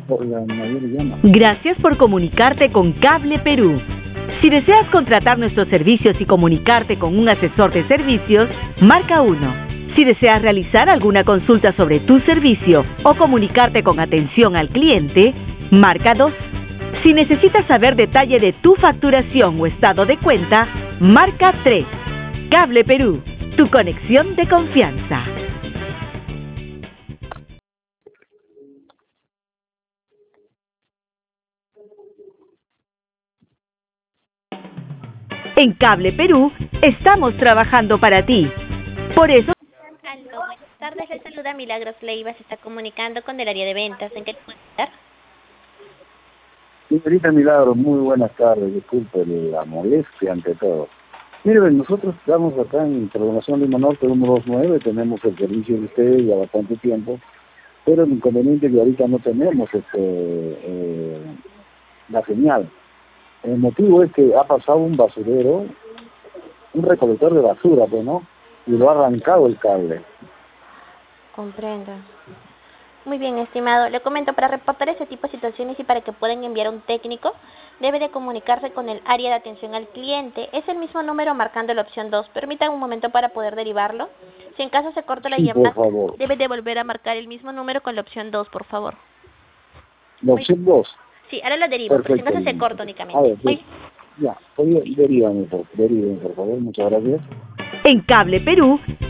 la mayor llama. Gracias por comunicarte con Cable Perú. Si deseas contratar nuestros servicios y comunicarte con un asesor de servicios, marca 1. Si deseas realizar alguna consulta sobre tu servicio o comunicarte con atención al cliente, marca 2. Si necesitas saber detalle de tu facturación o estado de cuenta, marca 3. Cable Perú, tu conexión de confianza. En Cable Perú estamos trabajando para ti. Por eso... Aló, buenas tardes, le saluda Milagros Leiva, se está comunicando con el área de ventas. ¿En qué le puedo ayudar? Señorita Milagro, muy buenas tardes, disculpe la molestia ante todo. Mire, nosotros estamos acá en Prolongación Lima Norte 129, tenemos el servicio de ustedes ya bastante tiempo, pero el inconveniente es que ahorita no tenemos la señal. El motivo es que ha pasado un basurero, un recolector de basura, pues, ¿no? Y lo ha arrancado el cable. Comprendo. Muy bien, estimado. Le comento, para reportar ese tipo de situaciones y para que puedan enviar a un técnico, debe de comunicarse con el área de atención al cliente. Es el mismo número marcando la opción 2. Permítanme un momento para poder derivarlo. Si en caso se corta la llamada, por favor. debe de volver a marcar el mismo número con la opción 2, por favor. La opción 2. Sí, ahora lo derivo, pero si en caso se corta únicamente. A ver, sí. Ya, derívenme, por favor, muchas gracias. En Cable Perú